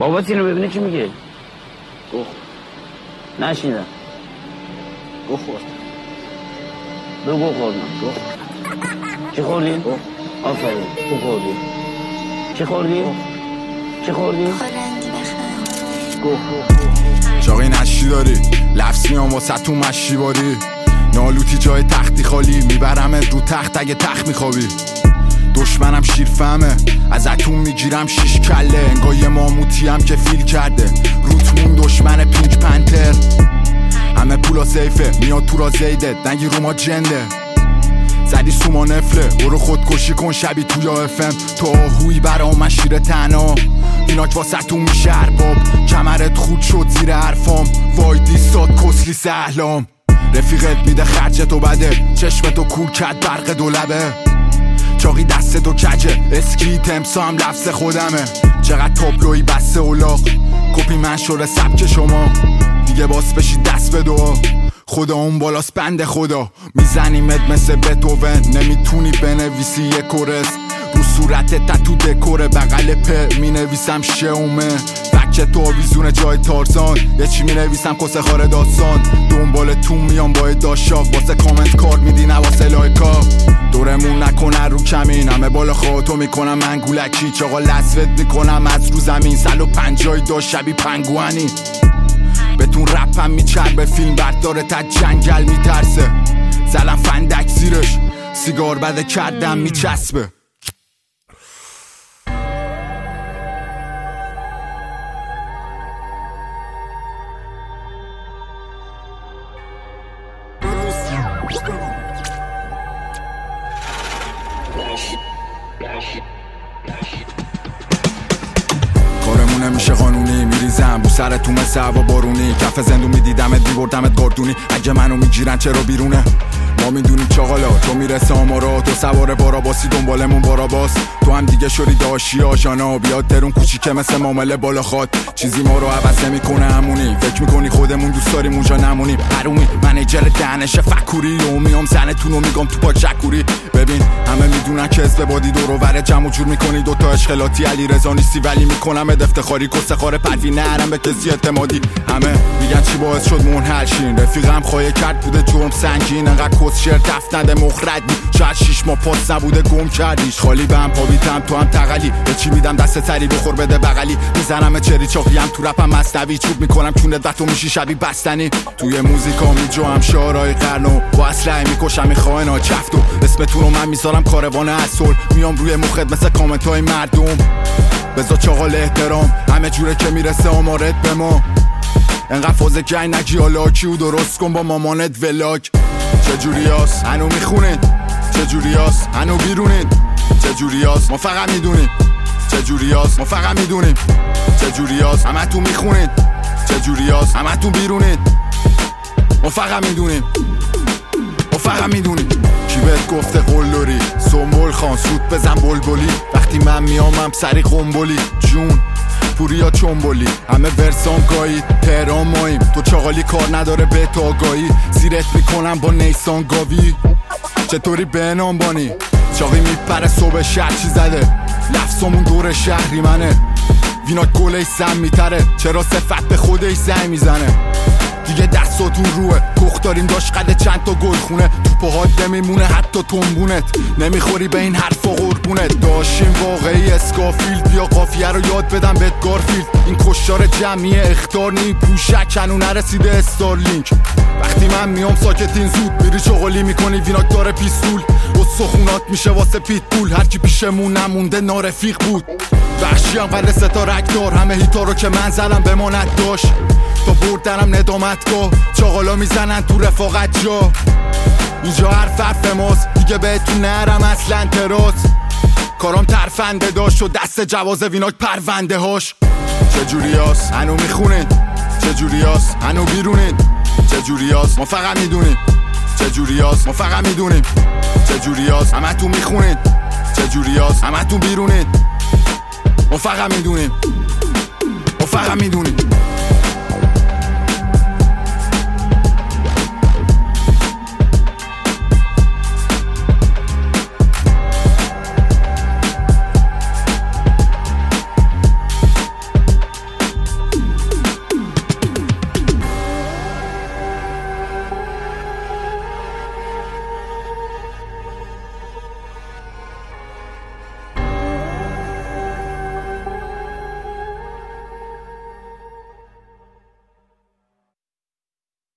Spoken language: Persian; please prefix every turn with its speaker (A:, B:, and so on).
A: بابا اینو ببینه چی میگه؟ گوه نشیدم. گوه خورد. دو گوه خوردم. گوه چی خوردی؟ گوه. آفرین گوه خوردی. چی خوردی؟ چی خوردی؟ گوه.
B: چاقی نشی داری لفظ میام واسه تو مشی باری نالوتی جای تختی خالی میبرمت رو تخت اگه تخت میخوابی دشمنم شیر فهمه از اتون میگیرم 6 کله انگار یه ماموتی هم که فیل کرده روتمون دشمن پینک پنتر همه پولا سیفه میاد تو را زیده دنگی رو ما جنده زدی سوما نفله برو خودکشی کن شبی توی افم تو آهوی برا مشیر تنها ایناک واسه تو میشه ارباب کمرت خود شد زیر حرفام وای دیستاد کسلی سهلام رفیقت میده خرجتو بده چشمتو کور کرد برق دولبه چاقی دستتو کجه اسکی تمسا هم لفظ خودمه چقدر تابلوی بسته اولاق کپی من شده سبک شما دیگه باس بشی دست به دعا خدا اون بالاست بند خدا میزنیمت مثل بتوون نمیتونی بنویسی یه کورس رو صورتت تتو دکوره بغل په مینویسم شومه بکه تو آویزون جای تارزان یه چی مینویسم کسه خاره داستان دنبال تو میام با داشاق واسه کامنت کار میدی نه واسه لایکا دورمون نکنه رو کمین همه بالا خواهتو میکنم من گولکی چاقا لسوت میکنم از رو زمین 150 داشت شبی پنگوانی بهتون رپم میچربه فیلم برداره تا جنگل میترسه زلم فندک زیرش سیگار بده کردم میچسبه کارمون نمیشه قانونی میریزم بو سرتون مثل هوا بارونی کف زندون میدیدمت میبردمت گاردونی اگه منو میگیرن چرا بیرونه ما میدونیم چاقالا تو میرسه آمارا تو سوار باراباسی دنبالمون باراباس تو هم دیگه شدی داشی آشانا بیاد درون کوچیکه مثل معامله بالا خواد چیزی ما رو عوض نمیکنه همونی فکر میکنی خودمون دوست داریم اونجا نمونیم حرومی منیجر دهنش فکوری و میام زنتون رو میگم تو پاک شکوری ببین همه میدونن که اسم بادی دور و بر جمع جور میکنی دوتا اشخلاتی علی رضا نیستی ولی میکنم افتخاری کسه خاره پروی نرم به کسی اعتمادی همه میگن چی باعث شد منحل شین رفیقم خواهی کرد بوده جرم سنگین انقدر کس شعر دفت نده مخردی شاید 6 ماه پاس نبوده گم کردیش خالی به هم پابیتم تو هم تقلی به چی میدم دست سری بخور بده بغلی میزنم چری چاقی هم تو رپم مصنوی چوب میکنم چونت و تو میشی شبی بستنی توی موزیکا میجوام شعرهای قرنو با اسلحه میکشم میخواهنا چفتو اسمتون رو من میذارم کاروان اصل میام روی مخت مثل کامنت های مردم بذار چاقال احترام همه جوره که میرسه آمارت به ما انقدر فازه که نگی حالا کیو درست کن با مامانت ولاگ چجوری هست هنو میخونید چجوری هست هنو بیرونید چجوری هست ما فقط میدونیم چجوری هست ما فقط میدونیم چجوری هست همه تو میخونید چجوری هست همه تو بیرونید ما فقط میدونیم ما فقط میدونیم کی بهت گفته قلدری سنبول خان سود بزن بلبلی وقتی من میامم سری قنبلی جون پوریا چنبولی همه ورسام گایی تهران ماییم تو چاقالی کار نداره به تاگایی زیرت میکنم با نیسان گاوی چطوری به نام بانی چاقی میپره صبح شهر چی زده لفظمون دور شهری منه وینا گله سم میتره چرا صفت به خودش زنگ میزنه دیگه دستاتون روه کخ داریم داشت قده چند تا گل خونه تو پاهات نمیمونه حتی تنبونت نمیخوری به این حرف و قربونت داشتیم واقعی اسکافیلد یا قافیه رو یاد بدم بهت گارفیلد این کشتار جمعی اختار نی پوشک هنو نرسیده استارلینک وقتی من میام ساکتین زود میری چغلی میکنی ویناک داره پیستول و سخونات میشه واسه پیت پول هرکی پیشمون نمونده نارفیق بود وحشی هم قل ستا رکدار همه هیتا رو که من زدم بماند داشت تا بردنم ندامتگاه چاقالا میزنن تو رفاقت جا اینجا حرف ماست دیگه بهتون نرم اصلا تراس کارام ترفنده داشت و دست جواز ویناک پرونده هاش چجوری هست هنو میخونید چجوری هست هنو بیرونید چجوری هست ما فقط میدونیم چجوری هست ما فقط میدونیم چجوری هست همه تو میخونید چجوری هست همه تو بیرونید ما فقط میدونیم ما فقط میدونیم